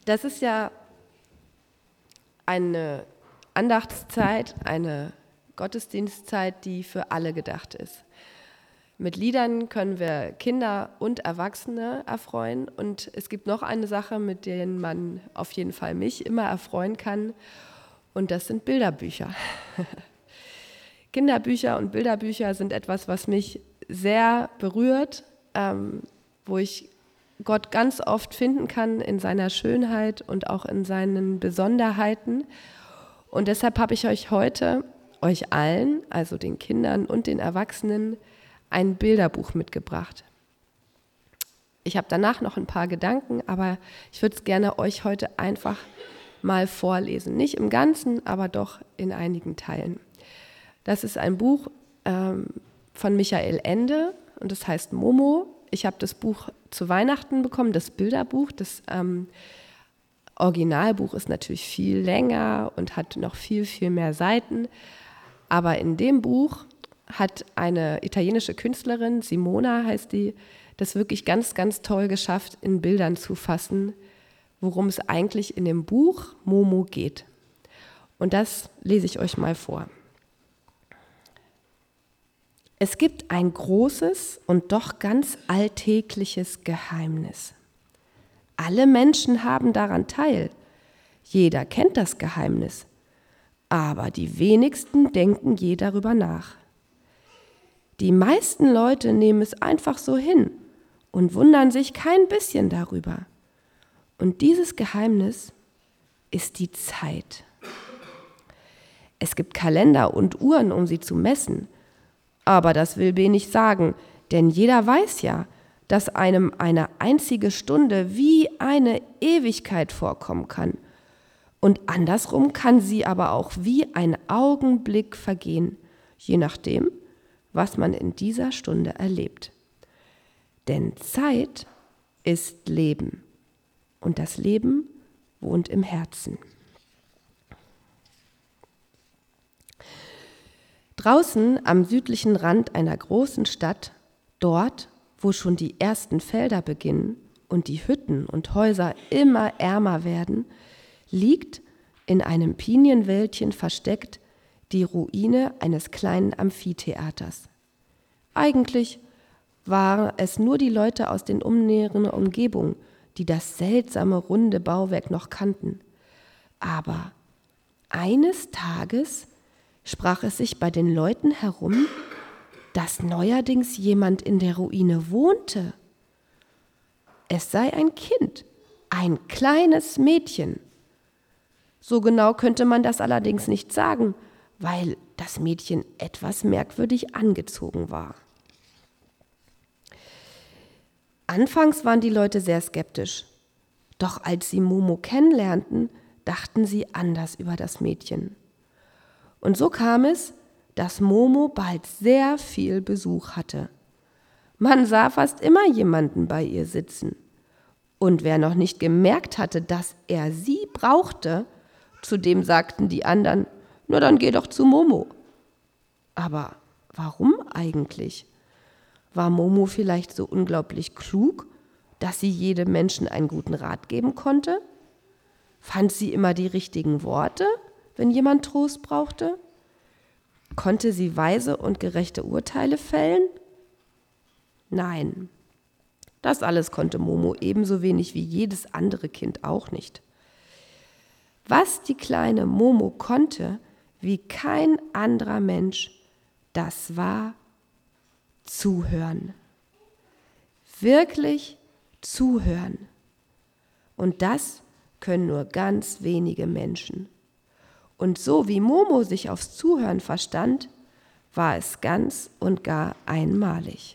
Das ist ja eine Andachtszeit, eine Gottesdienstzeit, die für alle gedacht ist. Mit Liedern können wir Kinder und Erwachsene erfreuen. Und es gibt noch eine Sache, mit der man auf jeden Fall mich immer erfreuen kann. Und das sind Bilderbücher. Kinderbücher und Bilderbücher sind etwas, was mich sehr berührt, wo ich Gott ganz oft finden kann in seiner Schönheit und auch in seinen Besonderheiten. Und deshalb habe ich euch heute, euch allen, also den Kindern und den Erwachsenen, ein Bilderbuch mitgebracht. Ich habe danach noch ein paar Gedanken, aber ich würde es gerne euch heute einfach mal vorlesen. Nicht im Ganzen, aber doch in einigen Teilen. Das ist ein Buch von Michael Ende und das heißt Momo. Ich habe das Buch zu Weihnachten bekommen, das Bilderbuch. Das Originalbuch ist natürlich viel länger und hat noch viel, viel mehr Seiten. Aber in dem Buch hat eine italienische Künstlerin, Simona heißt die, das wirklich ganz, ganz toll geschafft, in Bildern zu fassen, worum es eigentlich in dem Buch Momo geht. Und das lese ich euch mal vor. Es gibt ein großes und doch ganz alltägliches Geheimnis. Alle Menschen haben daran teil. Jeder kennt das Geheimnis. Aber die wenigsten denken je darüber nach. Die meisten Leute nehmen es einfach so hin und wundern sich kein bisschen darüber. Und dieses Geheimnis ist die Zeit. Es gibt Kalender und Uhren, um sie zu messen. Aber das will wenig sagen, denn jeder weiß ja, dass einem eine einzige Stunde wie eine Ewigkeit vorkommen kann. Und andersrum kann sie aber auch wie ein Augenblick vergehen, je nachdem, was man in dieser Stunde erlebt. Denn Zeit ist Leben und das Leben wohnt im Herzen. Draußen am südlichen Rand einer großen Stadt, dort, wo schon die ersten Felder beginnen und die Hütten und Häuser immer ärmer werden, liegt in einem Pinienwäldchen versteckt die Ruine eines kleinen Amphitheaters. Eigentlich waren es nur die Leute aus den umnäheren Umgebungen, die das seltsame runde Bauwerk noch kannten. Aber eines Tages sprach es sich bei den Leuten herum, dass neuerdings jemand in der Ruine wohnte. Es sei ein Kind, ein kleines Mädchen. So genau könnte man das allerdings nicht sagen, weil das Mädchen etwas merkwürdig angezogen war. Anfangs waren die Leute sehr skeptisch, doch als sie Momo kennenlernten, dachten sie anders über das Mädchen. Und so kam es, dass Momo bald sehr viel Besuch hatte. Man sah fast immer jemanden bei ihr sitzen. Und wer noch nicht gemerkt hatte, dass er sie brauchte, zu dem sagten die anderen, na dann geh doch zu Momo. Aber warum eigentlich? War Momo vielleicht so unglaublich klug, dass sie jedem Menschen einen guten Rat geben konnte? Fand sie immer die richtigen Worte, wenn jemand Trost brauchte? Konnte sie weise und gerechte Urteile fällen? Nein, das alles konnte Momo ebenso wenig wie jedes andere Kind auch nicht. Was die kleine Momo konnte, wie kein anderer Mensch, das war zuhören. Wirklich zuhören. Und das können nur ganz wenige Menschen. Und so wie Momo sich aufs Zuhören verstand, war es ganz und gar einmalig.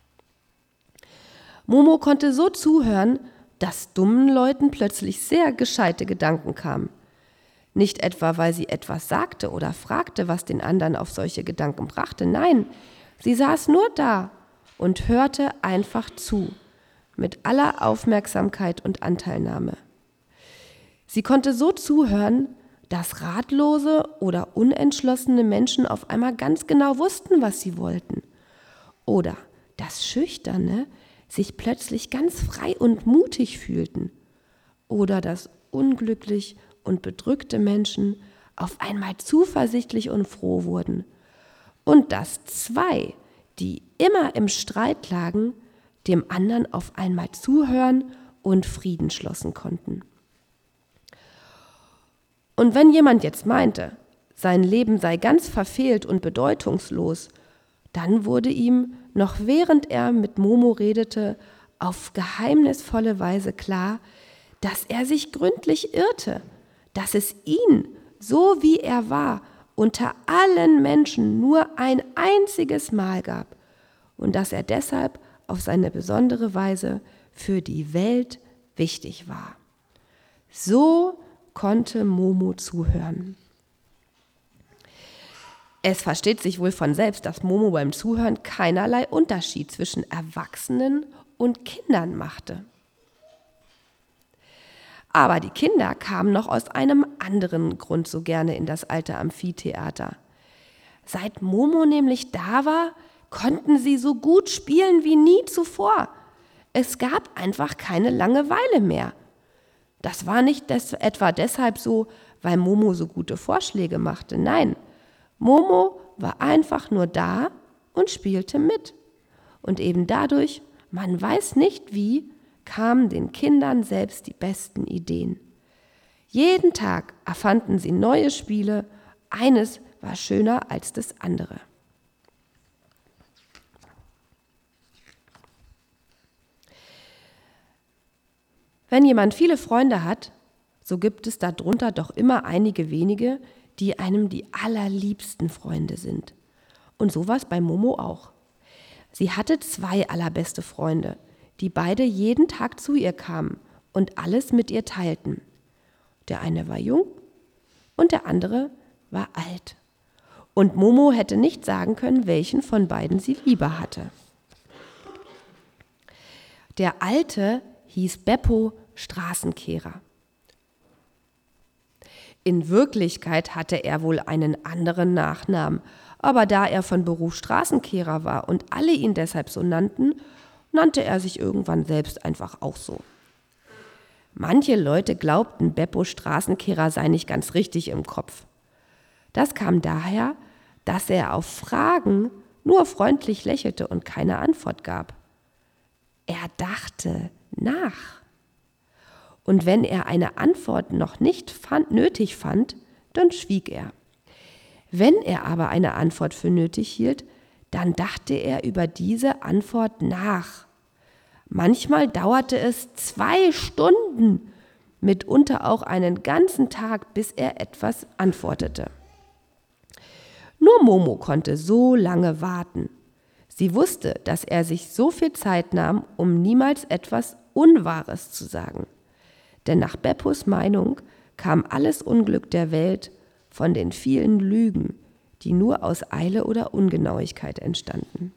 Momo konnte so zuhören, dass dummen Leuten plötzlich sehr gescheite Gedanken kamen. Nicht etwa, weil sie etwas sagte oder fragte, was den anderen auf solche Gedanken brachte. Nein, sie saß nur da und hörte einfach zu, mit aller Aufmerksamkeit und Anteilnahme. Sie konnte so zuhören, dass ratlose oder unentschlossene Menschen auf einmal ganz genau wussten, was sie wollten. Oder dass Schüchterne sich plötzlich ganz frei und mutig fühlten. Oder dass unglücklich und bedrückte Menschen auf einmal zuversichtlich und froh wurden. Und dass zwei, die immer im Streit lagen, dem anderen auf einmal zuhören und Frieden schlossen konnten. Und wenn jemand jetzt meinte, sein Leben sei ganz verfehlt und bedeutungslos, dann wurde ihm, noch während er mit Momo redete, auf geheimnisvolle Weise klar, dass er sich gründlich irrte, dass es ihn, so wie er war, unter allen Menschen nur ein einziges Mal gab und dass er deshalb auf seine besondere Weise für die Welt wichtig war. So konnte Momo zuhören. Es versteht sich wohl von selbst, dass Momo beim Zuhören keinerlei Unterschied zwischen Erwachsenen und Kindern machte. Aber die Kinder kamen noch aus einem anderen Grund so gerne in das alte Amphitheater. Seit Momo nämlich da war, konnten sie so gut spielen wie nie zuvor. Es gab einfach keine Langeweile mehr. Das war nicht etwa deshalb so, weil Momo so gute Vorschläge machte. Nein, Momo war einfach nur da und spielte mit. Und eben dadurch, man weiß nicht wie, kamen den Kindern selbst die besten Ideen. Jeden Tag erfanden sie neue Spiele, eines war schöner als das andere. Wenn jemand viele Freunde hat, so gibt es darunter doch immer einige wenige, die einem die allerliebsten Freunde sind. Und so war es bei Momo auch. Sie hatte 2 allerbeste Freunde, die beide jeden Tag zu ihr kamen und alles mit ihr teilten. Der eine war jung und der andere war alt. Und Momo hätte nicht sagen können, welchen von beiden sie lieber hatte. Der Alte hieß Beppo Straßenkehrer. In Wirklichkeit hatte er wohl einen anderen Nachnamen, aber da er von Beruf Straßenkehrer war und alle ihn deshalb so nannten, nannte er sich irgendwann selbst einfach auch so. Manche Leute glaubten, Beppo Straßenkehrer sei nicht ganz richtig im Kopf. Das kam daher, dass er auf Fragen nur freundlich lächelte und keine Antwort gab. Er dachte nach. Und wenn er eine Antwort noch nicht nötig fand, dann schwieg er. Wenn er aber eine Antwort für nötig hielt, dann dachte er über diese Antwort nach. Manchmal dauerte es 2 Stunden, mitunter auch einen ganzen Tag, bis er etwas antwortete. Nur Momo konnte so lange warten. Sie wusste, dass er sich so viel Zeit nahm, um niemals etwas Unwahres zu sagen. Denn nach Beppos Meinung kam alles Unglück der Welt von den vielen Lügen, die nur aus Eile oder Ungenauigkeit entstanden.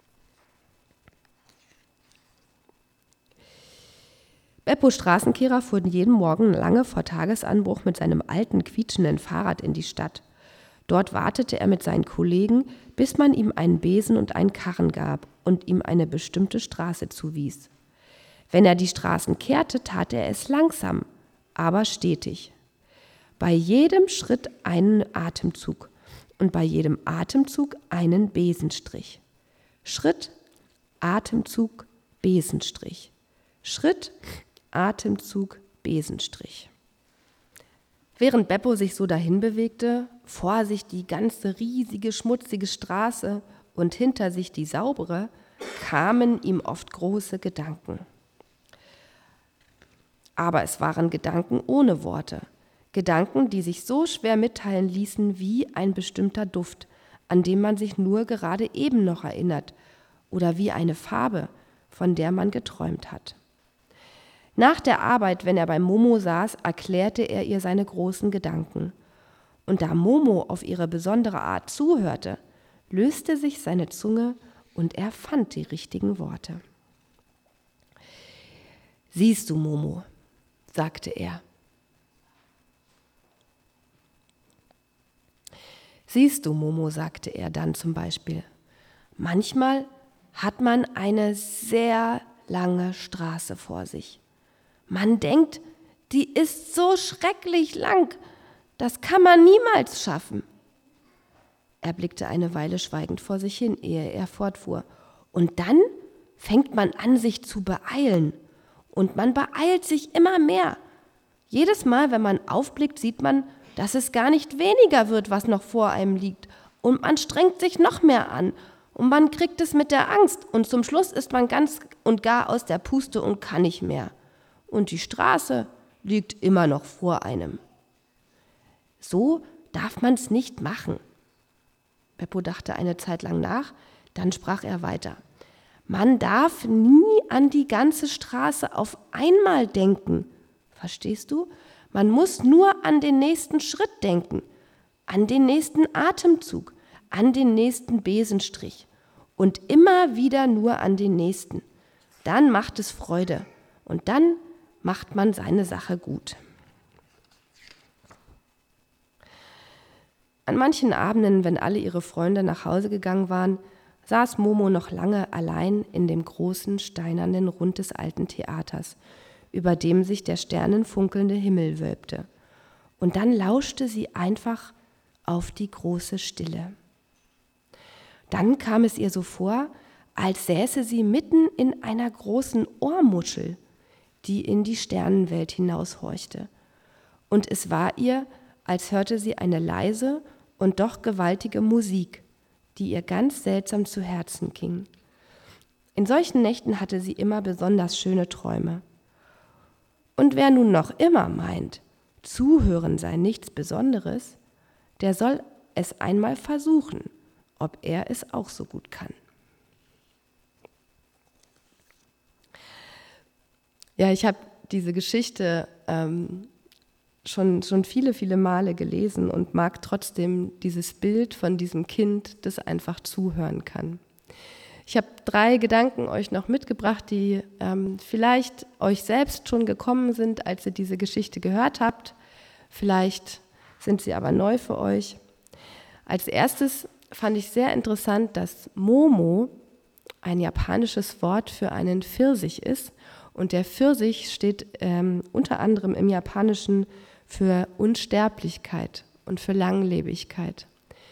Beppo Straßenkehrer fuhr jeden Morgen lange vor Tagesanbruch mit seinem alten, quietschenden Fahrrad in die Stadt. Dort wartete er mit seinen Kollegen, bis man ihm einen Besen und einen Karren gab und ihm eine bestimmte Straße zuwies. Wenn er die Straßen kehrte, tat er es langsam, aber stetig. Bei jedem Schritt einen Atemzug und bei jedem Atemzug einen Besenstrich. Schritt, Atemzug, Besenstrich. Schritt, Atemzug, Besenstrich. Während Beppo sich so dahin bewegte, vor sich die ganze riesige, schmutzige Straße und hinter sich die saubere, kamen ihm oft große Gedanken. Aber es waren Gedanken ohne Worte. Gedanken, die sich so schwer mitteilen ließen wie ein bestimmter Duft, an den man sich nur gerade eben noch erinnert, oder wie eine Farbe, von der man geträumt hat. Nach der Arbeit, wenn er bei Momo saß, erklärte er ihr seine großen Gedanken. Und da Momo auf ihre besondere Art zuhörte, löste sich seine Zunge und er fand die richtigen Worte. »Siehst du, Momo«, sagte er. »Siehst du, Momo«, sagte er dann zum Beispiel, »manchmal hat man eine sehr lange Straße vor sich. Man denkt, Die ist so schrecklich lang, das kann man niemals schaffen. Er blickte eine Weile schweigend vor sich hin, ehe er fortfuhr. Und dann fängt man an, sich zu beeilen. Und man beeilt sich immer mehr. Jedes Mal, wenn man aufblickt, sieht man, dass es gar nicht weniger wird, was noch vor einem liegt. Und man strengt sich noch mehr an. Und man kriegt es mit der Angst. Und zum Schluss ist man ganz und gar aus der Puste und kann nicht mehr. Und die Straße liegt immer noch vor einem. So darf man es nicht machen. Beppo dachte eine Zeit lang nach, dann sprach er weiter. Man darf nie an die ganze Straße auf einmal denken. Verstehst du? Man muss nur an den nächsten Schritt denken, an den nächsten Atemzug, an den nächsten Besenstrich und immer wieder nur an den nächsten. Dann macht es Freude und dann macht man seine Sache gut. An manchen Abenden, wenn alle ihre Freunde nach Hause gegangen waren, saß Momo noch lange allein in dem großen, steinernen Rund des alten Theaters, über dem sich der sternenfunkelnde Himmel wölbte. Und dann lauschte sie einfach auf die große Stille. Dann kam es ihr so vor, als säße sie mitten in einer großen Ohrmuschel, die in die Sternenwelt hinaushorchte. Und es war ihr, als hörte sie eine leise und doch gewaltige Musik, die ihr ganz seltsam zu Herzen ging. In solchen Nächten hatte sie immer besonders schöne Träume. Und wer nun noch immer meint, Zuhören sei nichts Besonderes, der soll es einmal versuchen, ob er es auch so gut kann. Ja, ich habe diese Geschichte schon viele, viele Male gelesen und mag trotzdem dieses Bild von diesem Kind, das einfach zuhören kann. Ich habe 3 Gedanken euch noch mitgebracht, die vielleicht euch selbst schon gekommen sind, als ihr diese Geschichte gehört habt. Vielleicht sind sie aber neu für euch. Als erstes fand ich sehr interessant, dass Momo ein japanisches Wort für einen Pfirsich ist. Und der Pfirsich steht unter anderem im Japanischen für Unsterblichkeit und für Langlebigkeit.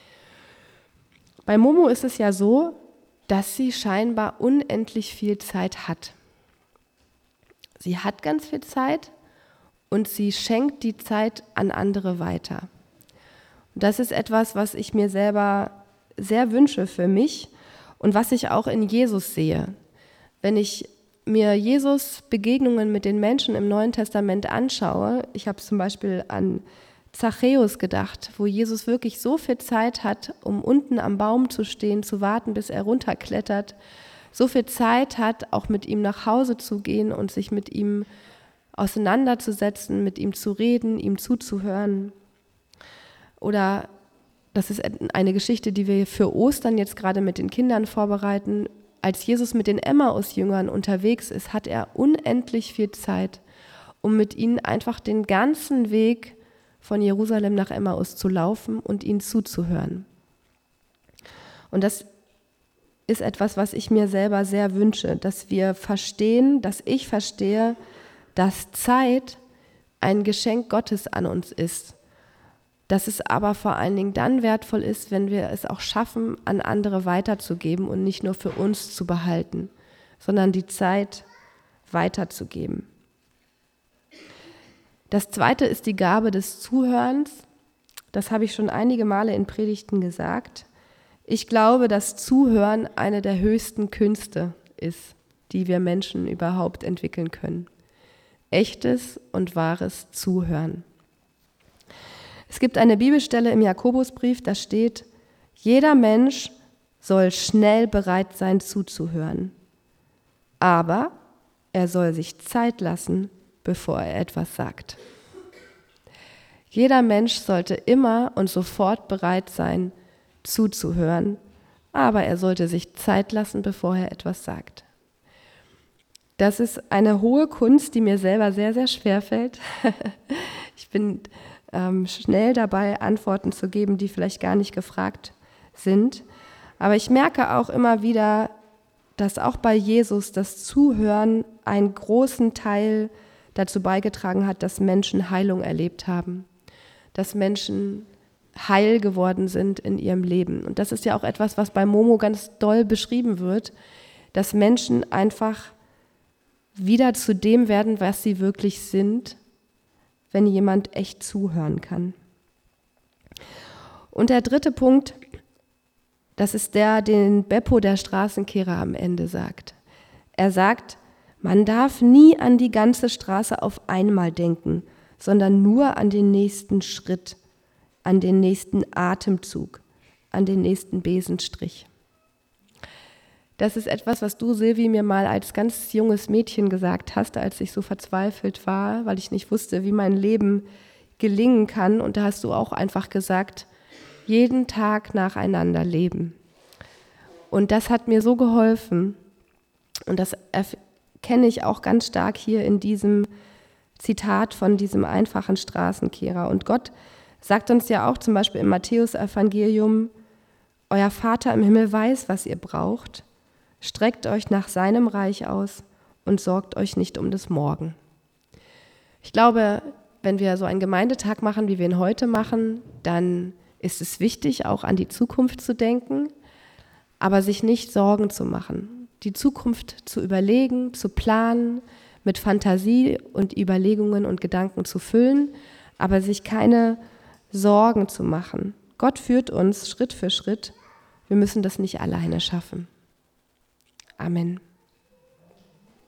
Bei Momo ist es ja so, dass sie scheinbar unendlich viel Zeit hat. Sie hat ganz viel Zeit und sie schenkt die Zeit an andere weiter. Und das ist etwas, was ich mir selber sehr wünsche für mich und was ich auch in Jesus sehe. Wenn ich mir Jesus Begegnungen mit den Menschen im Neuen Testament anschaue, ich habe zum Beispiel an Zachäus gedacht, wo Jesus wirklich so viel Zeit hat, um unten am Baum zu stehen, zu warten, bis er runterklettert, so viel Zeit hat, auch mit ihm nach Hause zu gehen und sich mit ihm auseinanderzusetzen, mit ihm zu reden, ihm zuzuhören. Oder das ist eine Geschichte, die wir für Ostern jetzt gerade mit den Kindern vorbereiten. Als Jesus mit den Emmaus-Jüngern unterwegs ist, hat er unendlich viel Zeit, um mit ihnen einfach den ganzen Weg von Jerusalem nach Emmaus zu laufen und ihnen zuzuhören. Und das ist etwas, was ich mir selber sehr wünsche, dass wir verstehen, dass ich verstehe, dass Zeit ein Geschenk Gottes an uns ist. Dass es aber vor allen Dingen dann wertvoll ist, wenn wir es auch schaffen, an andere weiterzugeben und nicht nur für uns zu behalten, sondern die Zeit weiterzugeben. Das Zweite ist die Gabe des Zuhörens. Das habe ich schon einige Male in Predigten gesagt. Ich glaube, dass Zuhören eine der höchsten Künste ist, die wir Menschen überhaupt entwickeln können. Echtes und wahres Zuhören. Es gibt eine Bibelstelle im Jakobusbrief, da steht, jeder Mensch soll schnell bereit sein zuzuhören, aber er soll sich Zeit lassen, bevor er etwas sagt. Jeder Mensch sollte immer und sofort bereit sein, zuzuhören, aber er sollte sich Zeit lassen, bevor er etwas sagt. Das ist eine hohe Kunst, die mir selber sehr, sehr schwer fällt. Ich bin schnell dabei, Antworten zu geben, die vielleicht gar nicht gefragt sind. Aber ich merke auch immer wieder, dass auch bei Jesus das Zuhören einen großen Teil dazu beigetragen hat, dass Menschen Heilung erlebt haben, dass Menschen heil geworden sind in ihrem Leben. Und das ist ja auch etwas, was bei Momo ganz doll beschrieben wird, dass Menschen einfach wieder zu dem werden, was sie wirklich sind, wenn jemand echt zuhören kann. Und der dritte Punkt, das ist der, den Beppo, der Straßenkehrer, am Ende sagt. Er sagt, man darf nie an die ganze Straße auf einmal denken, sondern nur an den nächsten Schritt, an den nächsten Atemzug, an den nächsten Besenstrich. Das ist etwas, was du, Silvi, mir mal als ganz junges Mädchen gesagt hast, als ich so verzweifelt war, weil ich nicht wusste, wie mein Leben gelingen kann. Und da hast du auch einfach gesagt, jeden Tag nacheinander leben. Und das hat mir so geholfen. Und das erkenne ich auch ganz stark hier in diesem Zitat von diesem einfachen Straßenkehrer. Und Gott sagt uns ja auch zum Beispiel im Matthäus-Evangelium, euer Vater im Himmel weiß, was ihr braucht. Streckt euch nach seinem Reich aus und sorgt euch nicht um das Morgen. Ich glaube, wenn wir so einen Gemeindetag machen, wie wir ihn heute machen, dann ist es wichtig, auch an die Zukunft zu denken, aber sich nicht Sorgen zu machen. Die Zukunft zu überlegen, zu planen, mit Fantasie und Überlegungen und Gedanken zu füllen, aber sich keine Sorgen zu machen. Gott führt uns Schritt für Schritt. Wir müssen das nicht alleine schaffen. Amen.